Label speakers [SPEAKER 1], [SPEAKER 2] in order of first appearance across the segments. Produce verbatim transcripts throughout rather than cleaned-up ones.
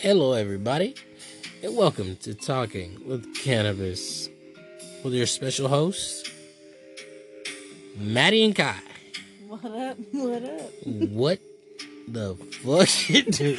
[SPEAKER 1] Hello, everybody, and welcome to Talking with Cannabis with your special hosts, Maddie and Kai.
[SPEAKER 2] What up? What up?
[SPEAKER 1] What the fuck you do?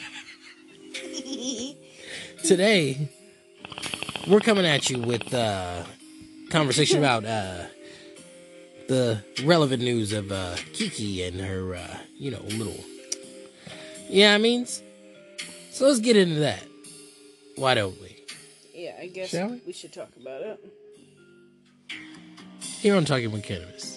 [SPEAKER 1] Today, we're coming at you with uh, conversation about uh, the relevant news of uh, Kiki and her, uh, you know, little, yeah, I mean, so let's get into that. Why don't we?
[SPEAKER 2] Yeah, I guess
[SPEAKER 1] Shall we?
[SPEAKER 2] we should talk about it.
[SPEAKER 1] Here on Talking with Cannabis.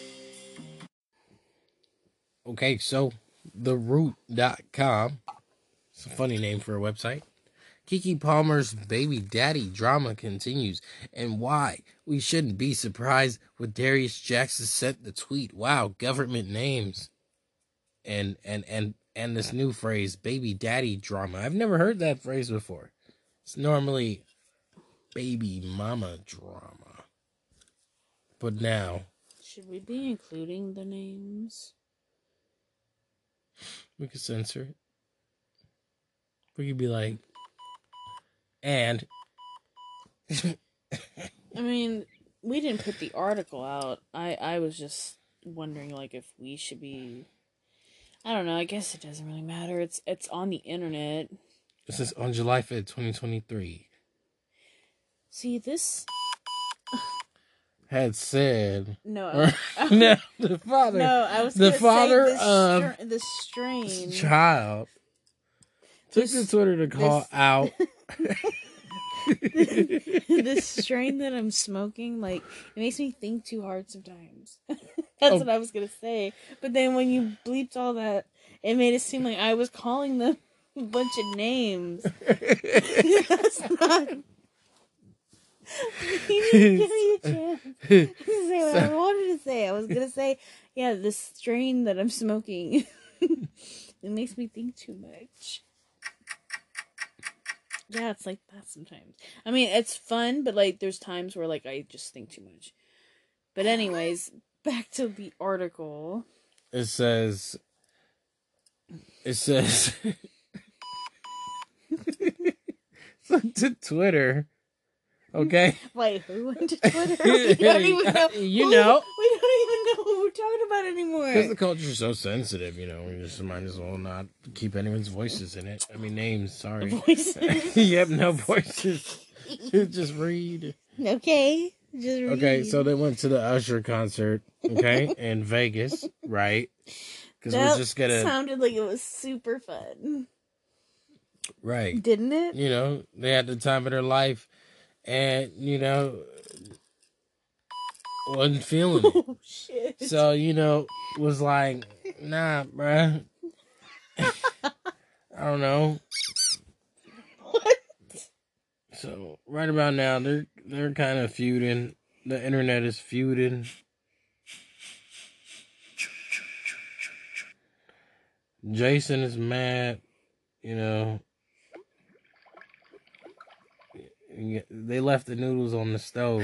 [SPEAKER 1] Okay, so the root dot com. It's a funny name for a website. Keke Palmer's baby daddy drama continues, and why we shouldn't be surprised when Darius Jackson sent the tweet. Wow, government names. And and and and this new phrase, baby daddy drama. I've never heard that phrase before. It's normally baby mama drama. But now,
[SPEAKER 2] Should we be including the names?
[SPEAKER 1] we could censor it. We could be like, and
[SPEAKER 2] I mean, we didn't put the article out. I, I was just wondering, like, if we should be... I don't know, I guess it doesn't really matter. It's it's on the internet.
[SPEAKER 1] This is on July fifth, twenty twenty-three.
[SPEAKER 2] See, this...
[SPEAKER 1] Had said...
[SPEAKER 2] No, I,
[SPEAKER 1] no, the father...
[SPEAKER 2] no, I was
[SPEAKER 1] the
[SPEAKER 2] gonna
[SPEAKER 1] father
[SPEAKER 2] say this
[SPEAKER 1] of
[SPEAKER 2] str- the strain...
[SPEAKER 1] child took
[SPEAKER 2] This-
[SPEAKER 1] to Twitter to call
[SPEAKER 2] this-
[SPEAKER 1] out...
[SPEAKER 2] This strain that I'm smoking, like, it makes me think too hard sometimes. That's
[SPEAKER 1] Oh.
[SPEAKER 2] what I was gonna say. But then when you bleeped all that, it made it seem like I was calling them a bunch of names. That's not... You didn't give me a chance to say what I wanted to say. I was gonna say, yeah, this strain that I'm smoking, it makes me think too much. Yeah, it's like that sometimes. I mean, it's fun, but, like, there's times where, like, I just think too much. But anyways, back to the article.
[SPEAKER 1] It says... It says... so to Twitter... Okay?
[SPEAKER 2] Wait, who went to Twitter? We don't even know.
[SPEAKER 1] You
[SPEAKER 2] who-
[SPEAKER 1] know.
[SPEAKER 2] We don't even know what we're talking about anymore.
[SPEAKER 1] Because the culture's so sensitive, you know, we just might as well not keep anyone's voices in it. I mean, names, sorry.
[SPEAKER 2] Voices.
[SPEAKER 1] You have no voices. Just read.
[SPEAKER 2] Okay. Just read.
[SPEAKER 1] Okay, so they went to the Usher concert, okay, in Vegas, right? Because
[SPEAKER 2] that
[SPEAKER 1] we're just gonna...
[SPEAKER 2] sounded like it was super fun.
[SPEAKER 1] Right.
[SPEAKER 2] Didn't it?
[SPEAKER 1] You know, they had the time of their life, and, you know, wasn't feeling it.
[SPEAKER 2] Oh, shit.
[SPEAKER 1] So, you know, was like, nah, bruh. I don't know.
[SPEAKER 2] What?
[SPEAKER 1] So right about now, they're they're kind of feuding. The internet is feuding. Jason is mad. You know, they left the noodles on the stove.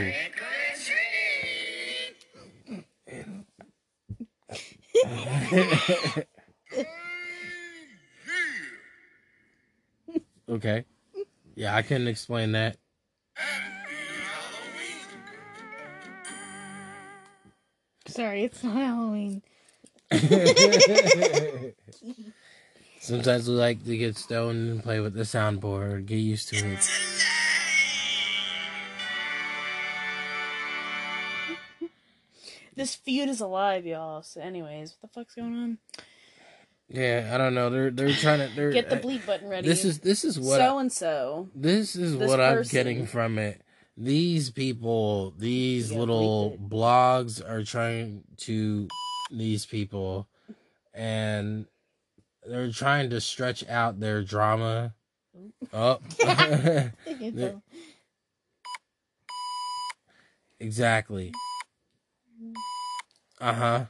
[SPEAKER 1] Okay. Yeah, I couldn't explain that.
[SPEAKER 2] Sorry, it's not Halloween.
[SPEAKER 1] Sometimes we like to get stoned and play with the soundboard, get used to it.
[SPEAKER 2] This feud is alive, y'all. So anyways, what the fuck's going on?
[SPEAKER 1] Yeah, I don't know. They're they're trying to they're,
[SPEAKER 2] Get the bleep button ready.
[SPEAKER 1] This is this is what
[SPEAKER 2] so
[SPEAKER 1] I,
[SPEAKER 2] and so.
[SPEAKER 1] this is
[SPEAKER 2] this
[SPEAKER 1] what I'm
[SPEAKER 2] person.
[SPEAKER 1] getting from it. These people, these
[SPEAKER 2] You gotta
[SPEAKER 1] little
[SPEAKER 2] bleep it.
[SPEAKER 1] blogs are trying to these people, and they're trying to stretch out their drama. Oh, They're- exactly. Uh huh.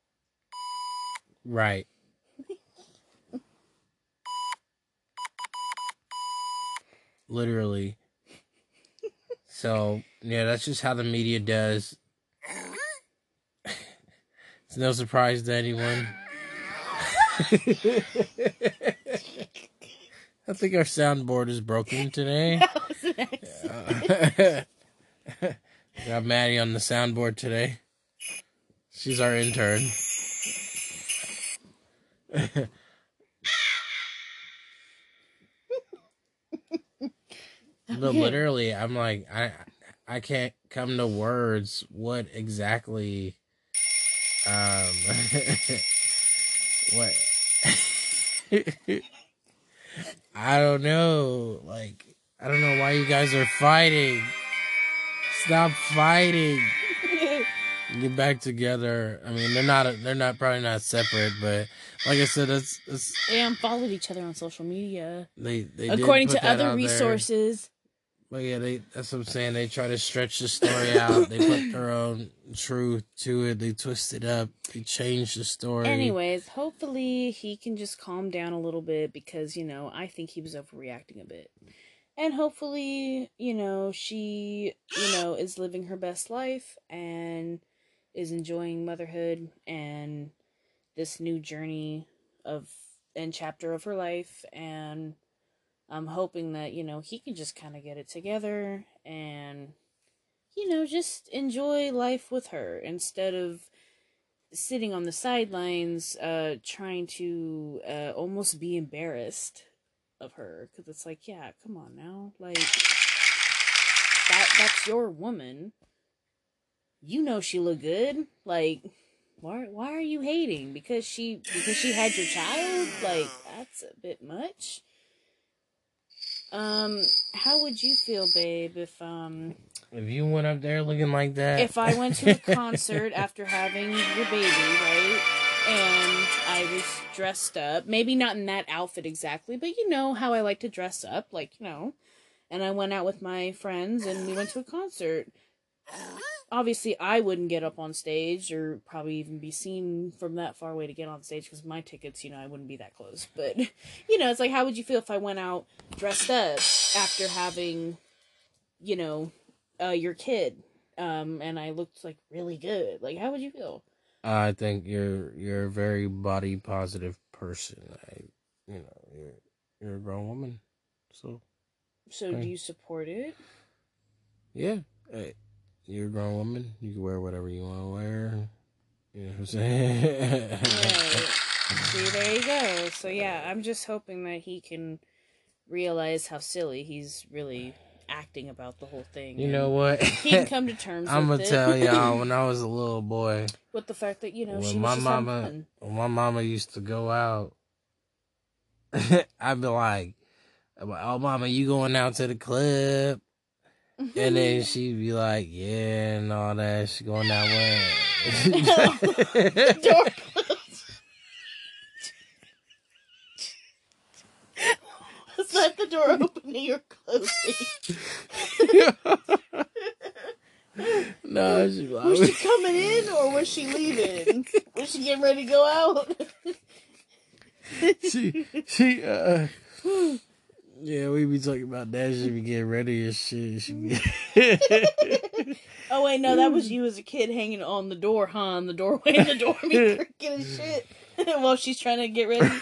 [SPEAKER 1] Right. Literally. So, yeah, that's just how the media does. It's no surprise to anyone. That's think our soundboard is broken today.
[SPEAKER 2] That was an accident.
[SPEAKER 1] Uh, got Maddie on the soundboard today. She's our intern. But
[SPEAKER 2] Okay.
[SPEAKER 1] literally, I'm like, I I can't come to words what exactly, um, what, I don't know, like, I don't know why you guys are fighting. Stop fighting. Get back together. I mean, they're not, they're not, probably not separate, but like I said, that's, that's
[SPEAKER 2] They unfollowed each other on social media.
[SPEAKER 1] they, they did
[SPEAKER 2] According
[SPEAKER 1] put
[SPEAKER 2] to
[SPEAKER 1] that
[SPEAKER 2] other
[SPEAKER 1] out there.
[SPEAKER 2] resources.
[SPEAKER 1] But yeah, they, that's what I'm saying. They try to stretch the story out. They put their own truth to it. They twist it up. They change the story.
[SPEAKER 2] Anyways, hopefully he can just calm down a little bit because, you know, I think he was overreacting a bit. And hopefully, you know, she, you know, is living her best life and is enjoying motherhood and this new journey of and chapter of her life. And I'm hoping that, you know, he can just kind of get it together and, you know, just enjoy life with her instead of sitting on the sidelines, uh, trying to uh, almost be embarrassed of her. Because it's like, yeah, come on now. Like, that that's your woman. You know she look good. Like, why why are you hating? Because she because she had your child? Like, that's a bit much. Um, how would you feel, babe, if um
[SPEAKER 1] If you went up there looking like that.
[SPEAKER 2] if I went to a concert after having your baby, right? And I was dressed up, maybe not in that outfit exactly, but you know how I like to dress up, like, you know. And I went out with my friends and we went to a concert. Obviously, I wouldn't get up on stage or probably even be seen from that far away to get on stage because my tickets, you know, I wouldn't be that close. But, you know, it's like, how would you feel if I went out dressed up after having, you know, uh, your kid, um, and I looked, like, really good? Like, how would you feel?
[SPEAKER 1] I think you're you're a very body positive person. I, you know, you're you're a grown woman, so.
[SPEAKER 2] So,
[SPEAKER 1] okay.
[SPEAKER 2] do you support it?
[SPEAKER 1] Yeah, hey, you're a grown woman. You can wear whatever you want to wear. You know what I'm saying?
[SPEAKER 2] Right. See, there you go. So yeah, I'm just hoping that he can realize how silly he's really acting about the whole thing.
[SPEAKER 1] You know what?
[SPEAKER 2] He can come to terms
[SPEAKER 1] I'm
[SPEAKER 2] with
[SPEAKER 1] gonna
[SPEAKER 2] it.
[SPEAKER 1] tell y'all, when I was a little boy,
[SPEAKER 2] with the fact that, you know,
[SPEAKER 1] when
[SPEAKER 2] she
[SPEAKER 1] my
[SPEAKER 2] was just having
[SPEAKER 1] mama,
[SPEAKER 2] fun.
[SPEAKER 1] when my mama used to go out, I'd be like, "Oh, mama, you going out to the club?" And then she'd be like, "Yeah," and all that. She going that way.
[SPEAKER 2] The door closed. Was that the door opening or closing?
[SPEAKER 1] No, she
[SPEAKER 2] Was she coming in or was she leaving? Was she getting ready to go out?
[SPEAKER 1] she, she, uh, yeah, we be talking about that. She be getting ready and shit. She be...
[SPEAKER 2] Oh, wait, no, that was you as a kid hanging on the door, huh? On the doorway and the door be creaking and shit while she's trying to get ready.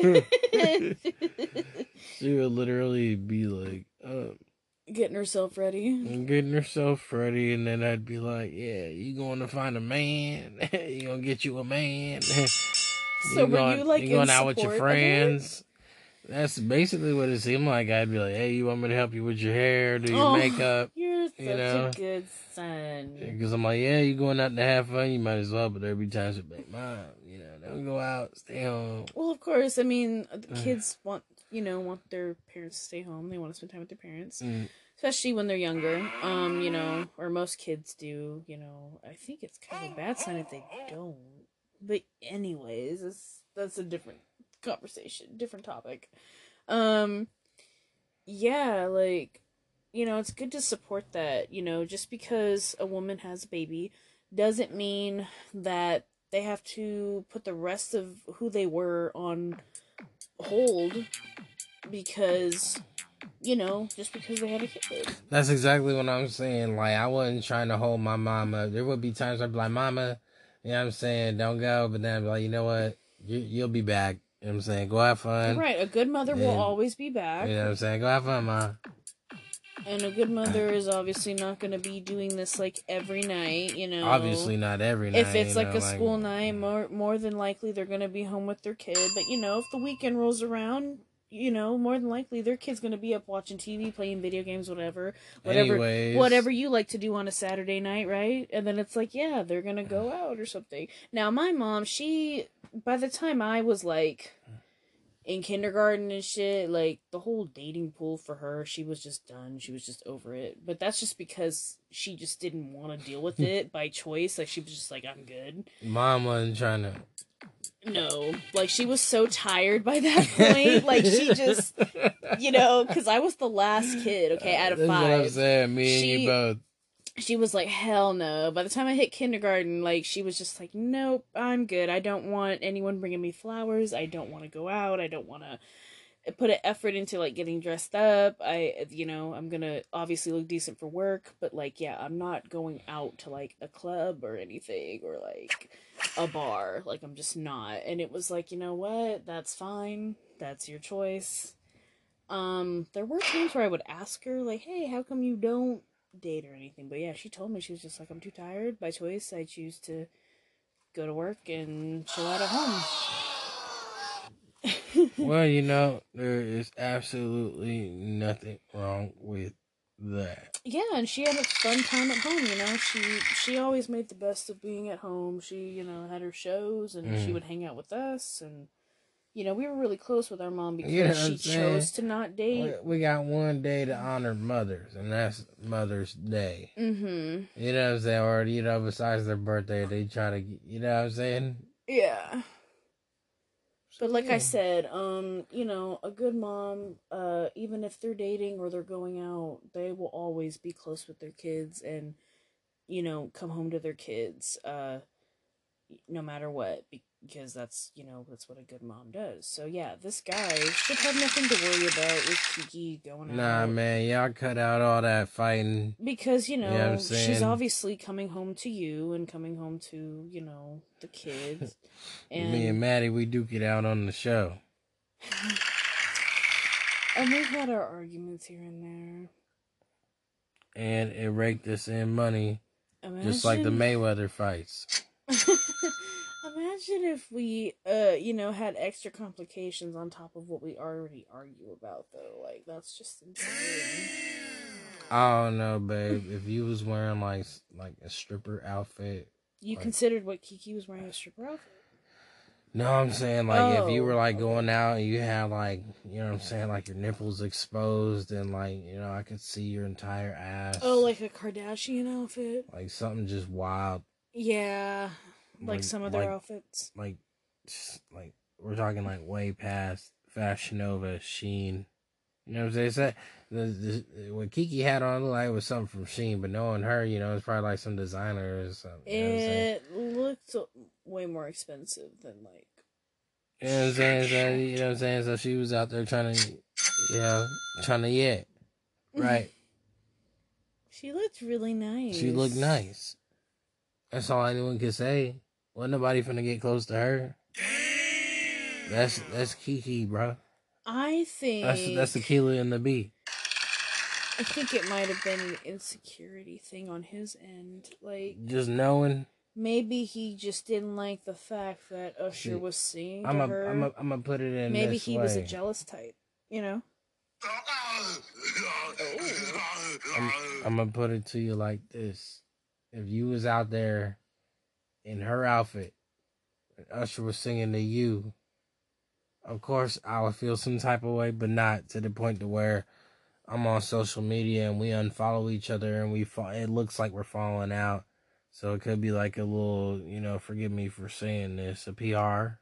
[SPEAKER 1] She would literally be like, uh,
[SPEAKER 2] getting herself ready.
[SPEAKER 1] getting herself ready, and then I'd be like, "Yeah, you going to find a man? You gonna get you a man?
[SPEAKER 2] So
[SPEAKER 1] you
[SPEAKER 2] were
[SPEAKER 1] going,
[SPEAKER 2] you like
[SPEAKER 1] you going
[SPEAKER 2] in
[SPEAKER 1] out with your
[SPEAKER 2] support of her?
[SPEAKER 1] friends?" That's basically what it seemed like. I'd be like, "Hey, you want me to help you with your hair, do your
[SPEAKER 2] Oh,
[SPEAKER 1] makeup?"
[SPEAKER 2] You're such
[SPEAKER 1] You know?
[SPEAKER 2] a good son.
[SPEAKER 1] Because I'm like, "Yeah, you going out to have fun? You might as well." But there'd be times it's like, "Mom, you know, don't go out, stay home."
[SPEAKER 2] Well, of course. I mean, the kids want, you know, want their parents to stay home. They want to spend time with their parents,
[SPEAKER 1] Mm.
[SPEAKER 2] especially when they're younger. Um, you know, or most kids do. You know, I think it's kind of a bad sign if they don't. But anyways, it's, that's a different conversation, different topic. Um, yeah, like, you know, it's good to support that. You know, just because a woman has a baby doesn't mean that they have to put the rest of who they were on hold because, you know, just because they had a kid.
[SPEAKER 1] That's exactly what I'm saying. Like, I wasn't trying to hold my mama. There would be times I'd be like, "Mama," you know what I'm saying, "don't go." But then I'd be like, "You know what? You, you'll be back." know what I'm saying? Go have fun.
[SPEAKER 2] Right. A good mother
[SPEAKER 1] and,
[SPEAKER 2] will always be back.
[SPEAKER 1] You know what I'm saying? Go have fun, Ma.
[SPEAKER 2] And a good mother is obviously not going to be doing this, like, every night, you know.
[SPEAKER 1] Obviously not every night.
[SPEAKER 2] If it's, like,
[SPEAKER 1] know,
[SPEAKER 2] a
[SPEAKER 1] like,
[SPEAKER 2] school night, more, more than likely they're going to be home with their kid. But, you know, if the weekend rolls around, you know, more than likely their kid's going to be up watching T V, playing video games, whatever. Whatever,
[SPEAKER 1] Anyways.
[SPEAKER 2] whatever you like to do on a Saturday night, right? And then it's like, yeah, they're going to go out or something. Now, my mom, she, by the time I was, like... in kindergarten and shit, like, the whole dating pool for her, she was just done. She was just over it. But that's just because she just didn't want to deal with it by choice. Like, she was just like, I'm good.
[SPEAKER 1] Mom wasn't trying to...
[SPEAKER 2] No. Like, she was so tired by that point. Like, she just, you know, because I was the last kid, okay, out of
[SPEAKER 1] That's
[SPEAKER 2] five.
[SPEAKER 1] what I'm saying. Me
[SPEAKER 2] she,
[SPEAKER 1] and you both.
[SPEAKER 2] She was like, hell no. By the time I hit kindergarten, like, she was just like, nope, I'm good. I don't want anyone bringing me flowers. I don't want to go out. I don't want to put an effort into, like, getting dressed up. I, you know, I'm going to obviously look decent for work. But, like, yeah, I'm not going out to, like, a club or anything or, like, a bar. Like, I'm just not. And it was like, you know what? That's fine. That's your choice. Um, there were times where I would ask her, like, hey, how come you don't date or anything? But yeah, she told me, she was just like, I'm too tired. By choice, I choose to go to work and chill out at home.
[SPEAKER 1] Well, you know, there is absolutely nothing wrong with that.
[SPEAKER 2] Yeah, and she had a fun time at home, you know. She she always made the best of being at home. She, you know, had her shows and mm. she would hang out with us, and you know, we were really close with our mom because you know she chose to not date.
[SPEAKER 1] We got one day to honor mothers, and that's Mother's Day.
[SPEAKER 2] Mm-hmm.
[SPEAKER 1] You know what I'm saying? Or, you know, besides their birthday, they try to, you know what I'm saying?
[SPEAKER 2] Yeah. But like yeah. I said, um, you know, a good mom, uh, even if they're dating or they're going out, they will always be close with their kids and, you know, come home to their kids, uh, no matter what, because that's, you know, that's what a good mom does. So yeah, this guy should have nothing to worry about with Kiki going out.
[SPEAKER 1] Nah, man, y'all cut out all that fighting.
[SPEAKER 2] Because, you know, you know she's obviously coming home to you and coming home to, you know, the kids.
[SPEAKER 1] And me and Maddie, we duke it out on the show.
[SPEAKER 2] And we've had our arguments here and there.
[SPEAKER 1] And it raked us in money. Imagine... just like the Mayweather fights.
[SPEAKER 2] Imagine if we, uh, you know, had extra complications on top of what we already argue about, though. Like, that's just insane.
[SPEAKER 1] I don't know, babe. If you was wearing, like, like a stripper outfit.
[SPEAKER 2] You
[SPEAKER 1] like...
[SPEAKER 2] considered what Kiki was wearing a stripper outfit?
[SPEAKER 1] No, I'm saying, like,
[SPEAKER 2] oh,
[SPEAKER 1] if you were, like, going out and you had, like, you know what I'm saying, like, your nipples exposed and, like, you know, I could see your entire ass.
[SPEAKER 2] Oh, like a Kardashian outfit?
[SPEAKER 1] Like, something just wild.
[SPEAKER 2] Yeah. Like, like some of their
[SPEAKER 1] like,
[SPEAKER 2] outfits.
[SPEAKER 1] Like, like, we're talking, like, way past Fashion Nova, Shein. You know what I'm saying? The, the, what Kiki had on looked like it was something from Shein, but knowing her, you know, it's probably like some designer or something.
[SPEAKER 2] It looked way more expensive than, like...
[SPEAKER 1] You know what I'm saying? So, you know what I'm saying? So she was out there trying to, you know, trying to get, right?
[SPEAKER 2] She looked really nice.
[SPEAKER 1] She looked nice. That's all anyone could say. Wasn't nobody finna get close to her. That's that's Kiki, bro.
[SPEAKER 2] I think
[SPEAKER 1] that's that's the killer in the bee.
[SPEAKER 2] I think it might have been an insecurity thing on his end, like
[SPEAKER 1] just knowing.
[SPEAKER 2] Maybe he just didn't like the fact that Usher See, was singing
[SPEAKER 1] I'm
[SPEAKER 2] to
[SPEAKER 1] a,
[SPEAKER 2] her.
[SPEAKER 1] I'm a, I'm gonna put it in.
[SPEAKER 2] Maybe
[SPEAKER 1] this
[SPEAKER 2] he
[SPEAKER 1] way.
[SPEAKER 2] was a jealous type, you know.
[SPEAKER 1] I'm, I'm gonna put it to you like this: if you was out there in her outfit, and Usher was singing to you, of course I would feel some type of way, but not to the point to where I'm on social media and we unfollow each other and we fall. It looks like we're falling out. So it could be like a little, you know, forgive me for saying this, a P R.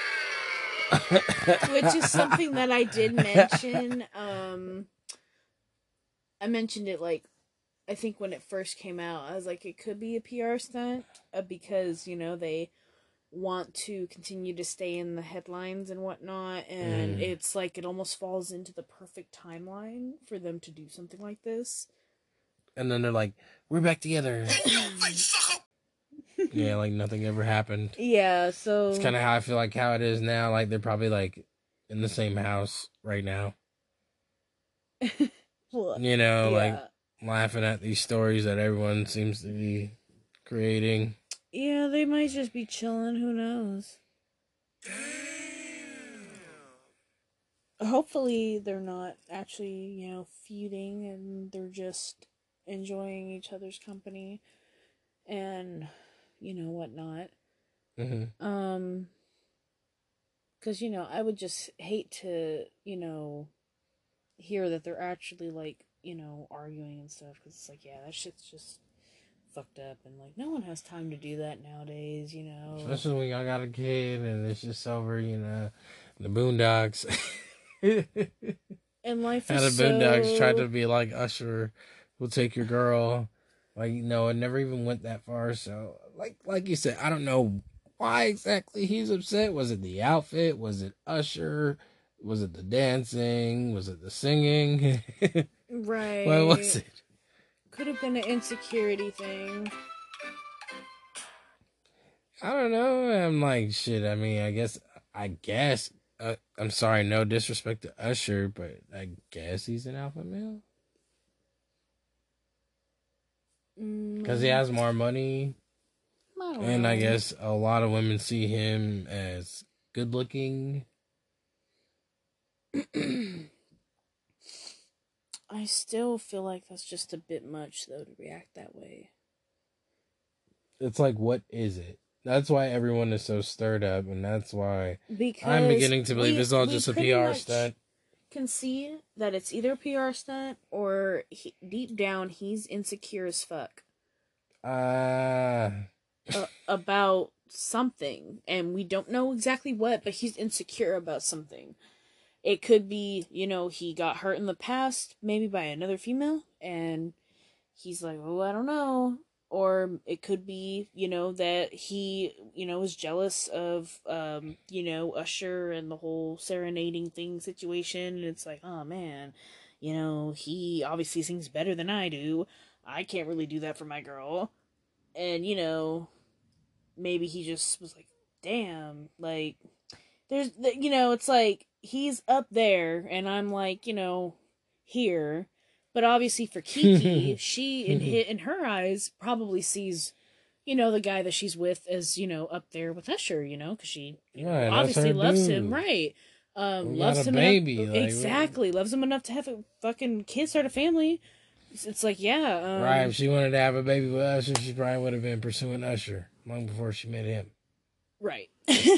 [SPEAKER 2] Which is something that I did mention. Um, I mentioned it, like, I think when it first came out, I was like, it could be a P R stunt uh, because, you know, they want to continue to stay in the headlines and whatnot. And mm. it's like it almost falls into the perfect timeline for them to do something like this.
[SPEAKER 1] And then they're like, we're back together. Yeah, like nothing ever happened.
[SPEAKER 2] Yeah, so
[SPEAKER 1] It's kind of how I feel like how it is now. Like they're probably like in the same house right now.
[SPEAKER 2] well,
[SPEAKER 1] You know, like
[SPEAKER 2] yeah.
[SPEAKER 1] laughing at these stories that everyone seems to be creating.
[SPEAKER 2] Yeah, they might just be chilling, who knows. Hopefully they're not actually, you know, feuding and they're just enjoying each other's company and you know whatnot.
[SPEAKER 1] Mm-hmm.
[SPEAKER 2] Um cuz you know, I would just hate to, you know, hear that they're actually like, you know, arguing and stuff cuz it's like, yeah, that shit's just fucked up and like no one has time to do that nowadays, you know.
[SPEAKER 1] Especially when y'all got a kid and it's just over, you know, the Boondocks.
[SPEAKER 2] And life
[SPEAKER 1] How the
[SPEAKER 2] is
[SPEAKER 1] Boondocks tried
[SPEAKER 2] so
[SPEAKER 1] to be like Usher, will take your girl. Like, you know, it never even went that far. So, like, like you said, I don't know why exactly he's upset. Was it the outfit? Was it Usher? Was it the dancing? Was it the singing? What was
[SPEAKER 2] right.
[SPEAKER 1] it?
[SPEAKER 2] Could have been an insecurity thing.
[SPEAKER 1] I don't know. I'm like, shit. I mean, I guess, I guess. Uh, I'm sorry, no disrespect to Usher, but I guess he's an alpha male because he
[SPEAKER 2] Mm,
[SPEAKER 1] has more money.
[SPEAKER 2] I don't
[SPEAKER 1] And I
[SPEAKER 2] know.
[SPEAKER 1] guess a lot of women see him as good looking.
[SPEAKER 2] I still feel like that's just a bit much, though, to react that way.
[SPEAKER 1] It's like, what is it? That's why everyone is so stirred up, and that's why I'm
[SPEAKER 2] Because
[SPEAKER 1] beginning to believe
[SPEAKER 2] we
[SPEAKER 1] it's all
[SPEAKER 2] we
[SPEAKER 1] just a
[SPEAKER 2] pretty
[SPEAKER 1] P R
[SPEAKER 2] much
[SPEAKER 1] stunt.
[SPEAKER 2] can see that it's either a P R stunt or he, deep down he's insecure as fuck
[SPEAKER 1] Uh,
[SPEAKER 2] uh, about something, and we don't know exactly what, but he's insecure about something. It could be, you know, he got hurt in the past, maybe by another female, and he's like, oh, I don't know. Or it could be, you know, that he, you know, is jealous of, um, you know, Usher and the whole serenading thing situation. And it's like, oh man, you know, he obviously sings better than I do. I can't really do that for my girl. And, you know, maybe he just was like, damn, like, there's, you know, it's like he's up there and I'm like, you know, here. But obviously for Kiki, she in his, in her eyes probably sees, you know, the guy that she's with as, you know, up there with Usher, you know, because she, you know,
[SPEAKER 1] right, that's
[SPEAKER 2] obviously
[SPEAKER 1] her
[SPEAKER 2] loves him,
[SPEAKER 1] dude.
[SPEAKER 2] right? Um,
[SPEAKER 1] We got
[SPEAKER 2] loves
[SPEAKER 1] a
[SPEAKER 2] him enough,
[SPEAKER 1] baby, like,
[SPEAKER 2] exactly, loves him enough to have a fucking kid, start a family. It's, it's like, yeah,
[SPEAKER 1] right.
[SPEAKER 2] um,
[SPEAKER 1] If she wanted to have a baby with Usher, she probably would have been pursuing Usher long before she met him.
[SPEAKER 2] right.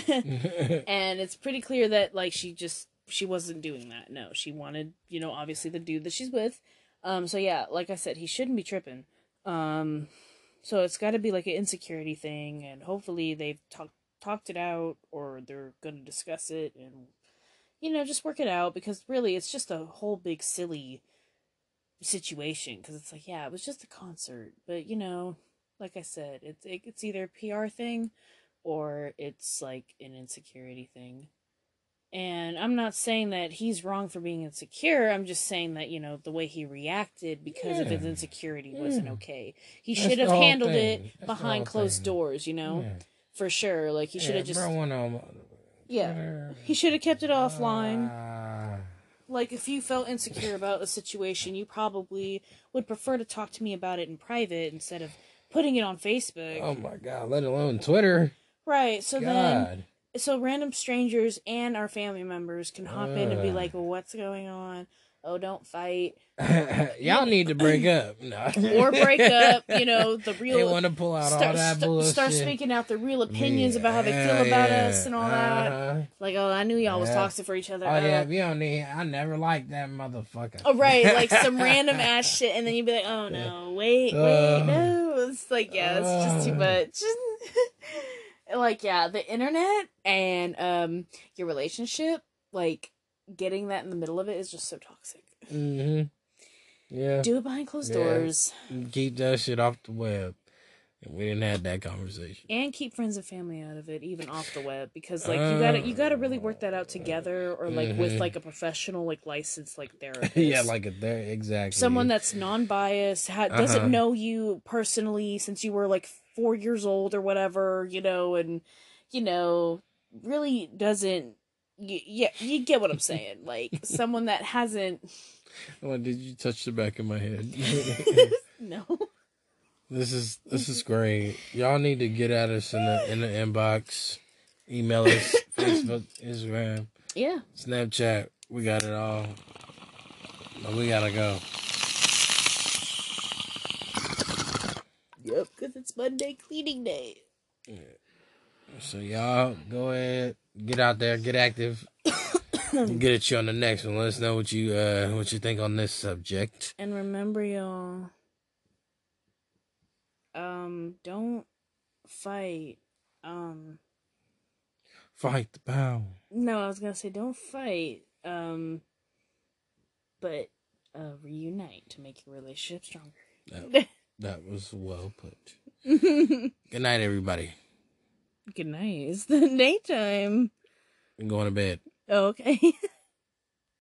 [SPEAKER 2] And it's pretty clear that like she just she wasn't doing that. No, she wanted, you know, obviously the dude that she's with. Um so yeah, like I said, he shouldn't be tripping. Um so it's got to be like an insecurity thing and hopefully they've talked talked it out or they're going to discuss it and you know, just work it out because really it's just a whole big silly situation because it's like, yeah, it was just a concert, but you know, like I said, it's it's either a P R thing or it's like an insecurity thing. And I'm not saying that he's wrong for being insecure. I'm just saying that, you know, the way he reacted because
[SPEAKER 1] Yeah,
[SPEAKER 2] of his insecurity
[SPEAKER 1] yeah.
[SPEAKER 2] wasn't okay. He
[SPEAKER 1] That's
[SPEAKER 2] should
[SPEAKER 1] the
[SPEAKER 2] have
[SPEAKER 1] whole
[SPEAKER 2] handled
[SPEAKER 1] thing.
[SPEAKER 2] it
[SPEAKER 1] That's the
[SPEAKER 2] behind
[SPEAKER 1] whole
[SPEAKER 2] closed
[SPEAKER 1] thing.
[SPEAKER 2] doors, you know?
[SPEAKER 1] Yeah.
[SPEAKER 2] For sure. Like, he should
[SPEAKER 1] Yeah,
[SPEAKER 2] have just.
[SPEAKER 1] bro, went on
[SPEAKER 2] Yeah.
[SPEAKER 1] Twitter.
[SPEAKER 2] He should have kept it offline.
[SPEAKER 1] Uh,
[SPEAKER 2] Like, if you felt insecure about a situation, you probably would prefer to talk to me about it in private instead of putting it on Facebook.
[SPEAKER 1] oh my god, let alone Twitter.
[SPEAKER 2] Right, so
[SPEAKER 1] God.
[SPEAKER 2] then so random strangers and our family members can hop in and be
[SPEAKER 1] Uh.
[SPEAKER 2] like, well, what's going on? Oh, don't fight.
[SPEAKER 1] Y'all need to break up. No.
[SPEAKER 2] Or break up, you know, the real
[SPEAKER 1] They want to pull out
[SPEAKER 2] start,
[SPEAKER 1] all that
[SPEAKER 2] st-
[SPEAKER 1] bullshit.
[SPEAKER 2] start speaking out their real opinions
[SPEAKER 1] Yeah,
[SPEAKER 2] about how they feel about
[SPEAKER 1] yeah.
[SPEAKER 2] us and all
[SPEAKER 1] uh-huh.
[SPEAKER 2] that. Like, oh, I knew y'all was
[SPEAKER 1] Yeah.
[SPEAKER 2] toxic for each other.
[SPEAKER 1] Oh
[SPEAKER 2] uh,
[SPEAKER 1] yeah, we don't need. I never liked that motherfucker.
[SPEAKER 2] Oh, right, like some random ass shit, and then you'd be like, oh no, wait, wait,
[SPEAKER 1] Uh,
[SPEAKER 2] no. It's like, yeah, it's just too
[SPEAKER 1] uh.
[SPEAKER 2] much. Like, yeah, the internet and um your relationship, like getting that in the middle of it is just so toxic.
[SPEAKER 1] Mm-hmm. Yeah.
[SPEAKER 2] Do it behind closed
[SPEAKER 1] Yeah.
[SPEAKER 2] doors.
[SPEAKER 1] Keep that shit off the web. We didn't have that conversation.
[SPEAKER 2] And keep friends and family out of it, even off the web, because like you gotta you gotta really work that out together, or like
[SPEAKER 1] mm-hmm.
[SPEAKER 2] with like a professional, like licensed like therapist.
[SPEAKER 1] Yeah, like a there exactly.
[SPEAKER 2] Someone that's non-biased, ha- doesn't
[SPEAKER 1] uh-huh.
[SPEAKER 2] know you personally since you were like four years old or whatever, you know, and, you know, really doesn't, yeah, you get what I'm saying. Like, someone that hasn't...
[SPEAKER 1] Oh, did you touch the back of my head?
[SPEAKER 2] No.
[SPEAKER 1] This is this is great. Y'all need to get at us in the in the inbox, email us, Facebook, Instagram,
[SPEAKER 2] yeah,
[SPEAKER 1] Snapchat. We got it all. But we gotta go.
[SPEAKER 2] Yep, because it's Monday cleaning day.
[SPEAKER 1] Yeah. So y'all go ahead, get out there, get active. We'll get at you on the next one. Let us know what you uh what you think on this subject.
[SPEAKER 2] And remember, y'all, um, don't fight. Um,
[SPEAKER 1] fight the power.
[SPEAKER 2] No, I was gonna say don't fight. Um, but uh, reunite to make your relationship stronger.
[SPEAKER 1] That, that was well put. Good night, everybody.
[SPEAKER 2] Good night. It's the nighttime.
[SPEAKER 1] I'm going to bed.
[SPEAKER 2] Oh, okay.